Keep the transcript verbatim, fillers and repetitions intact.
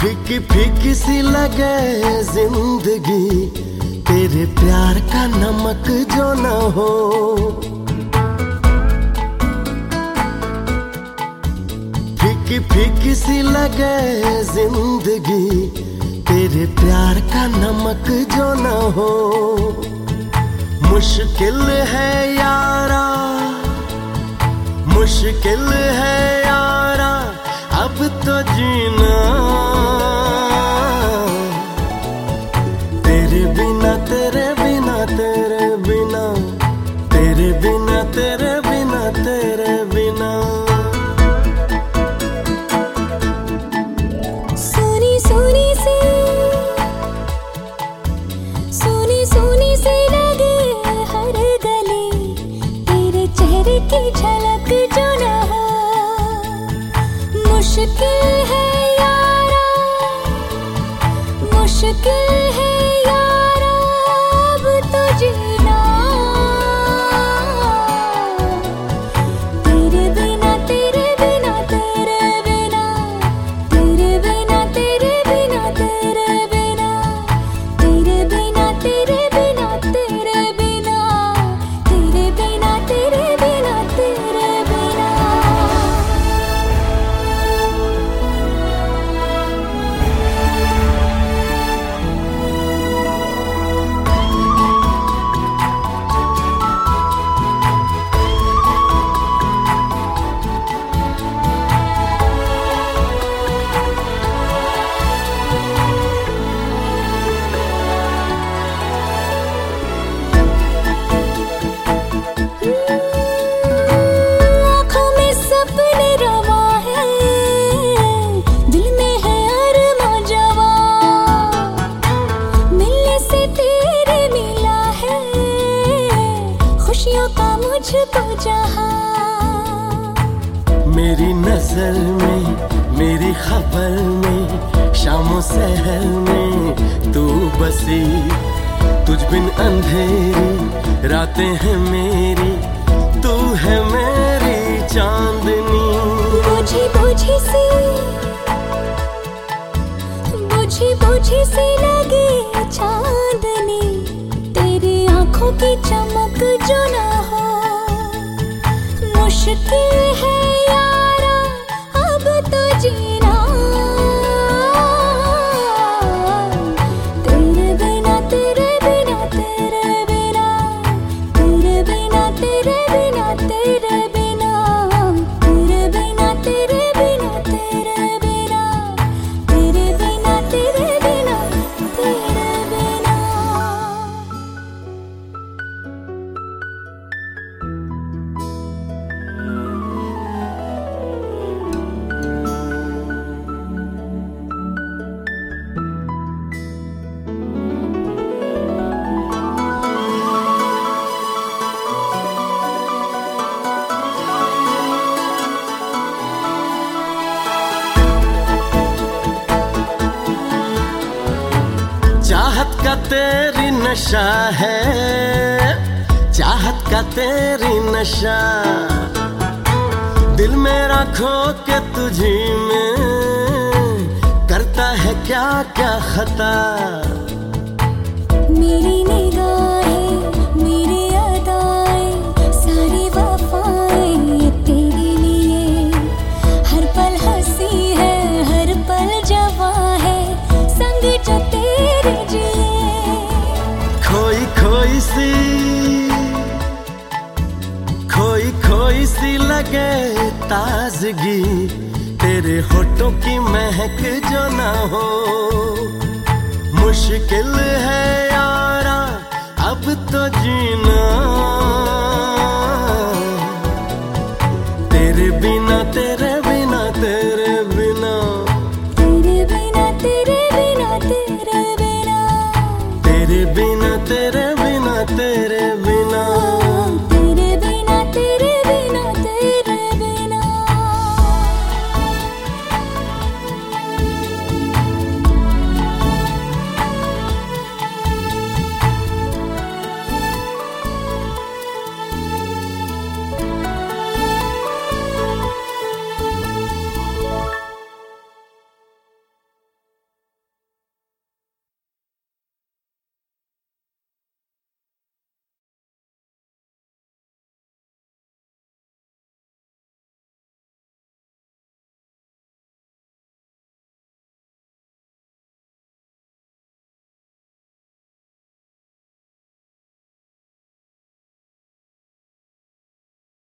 फीकी फीकी सी लगे जिंदगी, तेरे प्यार का नमक जो न हो। फीकी फीकी सी लगे जिंदगी, तेरे प्यार का नमक जो न हो। मुश्किल है यारा, मुश्किल है यारा अब तो जीना, तेरे बिना तेरे बिना तेरे बिना तेरे बिना तेरे बिना तेरे बिना। सोनी सोनी सी सोनी सोनी सी लगे हर गली, तेरे चेहरे की झलक जो न हो। मुश्किल है यारा, मुश्किल है यारा अब तो जीना, तेरे बिना तेरे बिना तेरे बिना तेरे बिना तेरे बिना तेरे बिना तेरे बिना तेरे बिना तेरे बिना तेरे बिना तेरे बिना तेरे बिना। मेरी नजर में, मेरी खबर में, शामों सहर में तू बसी। तुझ बिन अंधेरी रातें हैं मेरी, तू है मेरी चांदनी। बुझी बुझी सी बुझी बुझी सी लगे चांदनी, तेरी आंखों की चमक जो न हो। मुश्किल है यारा अब तो जीना, तेरे बिना तेरे बिना तेरे बिना तेरे बिना तेरे बिना तेरे बिना तेरे बिना तेरे बिना तेरे बिना तेरे बिना तेरे बिना तेरे बिना। चाहत का तेरी नशा है, चाहत का तेरी नशा, दिल मेरा खो के तुझी में करता है क्या क्या खता। मेरी निगाहें, मेरी अदाएं, सारी वफाएं तेरे लिए, हर पल हंसी है हर पल जवां है, संग जो तेरे जिए। खोई खोई सी खोई खोई सी लगे ताजगी, तेरे होठों की महक जो न हो। मुश्किल है यारा अब तो जीना,